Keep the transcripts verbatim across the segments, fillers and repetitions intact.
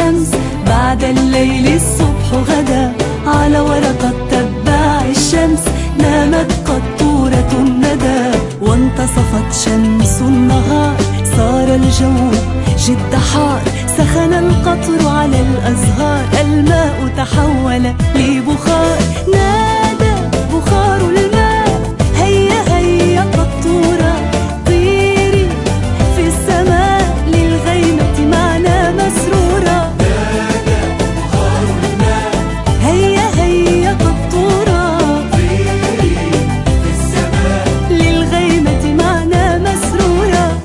الشمس بعد الليل الصبح غدا، على ورقة تبع الشمس نامت قطورة الندى، وانتصفت شمس النهار صار الجو جد حار، سخن القطر على الأزهار، الماء تحول لبخار، نادى بخار الماء هيا هيا قطورة طيري في السماء للغيمة معنا مسرورة، نادى بخار الماء هيا هيا قطورة طيري في السماء للغيمة معنا مسرورة.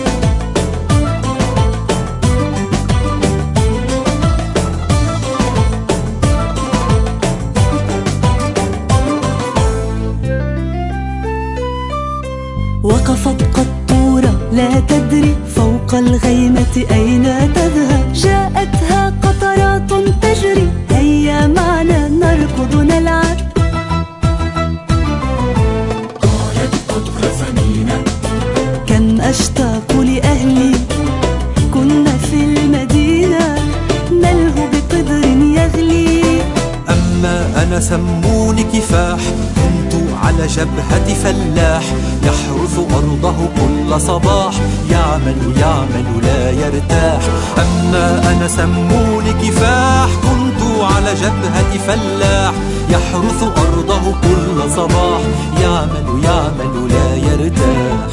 وقفت قطورة لا تدري فوق الغيمة أين تذهب، جاءتها قطرات تجري هيا معنا نركض نلعب، قالت قطر ثمينة كم أشتاق لأهلي كنا في المدينة نلهو بقدر يغلي، أما أنا سموني كفاح، كنت على جبهة فلاح يحرث أرضه كل صباح، يعمل يعمل لا يرتاح. أما أنا سموني كفاح، كنت على جبهة فلاح يحرث أرضه كل صباح، يعمل يعمل لا يرتاح.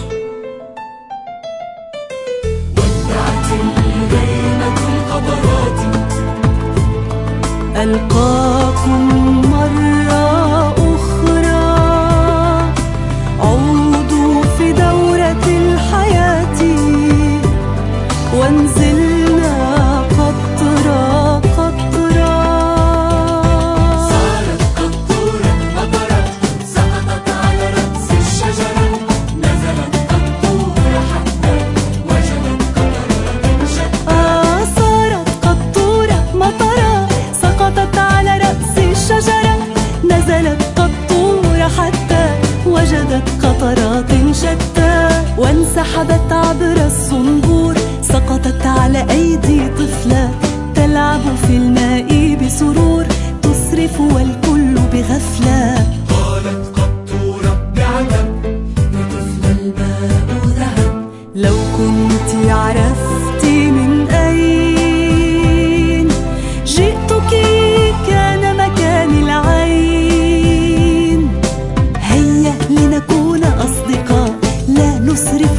ودعت الغيمة القطرات، ألقاكم مرة أخرى، عودوا في دورة الحياة وانزلنا قطرة قطرة. صارت قطورة مطرة سقطت على رأس الشجرة، نزلت قطورة حتى وجدت قطرات شتى. آه صارت قطورة مطرة سقطت على رأس الشجرة، نزلت قطورة حتى وجدت قطرات شتى، وانسحبت عبر الصنبور سقطت على أيدي طفلة تلعب في الماء بسرور، تصرف والكل بغفلة. قالت قطورة بعجب يا طفل الماء ذهب، لو كنت عرفت من أين جئتك كان مكان العين، هيا لنكون أصدقاء لا نسرف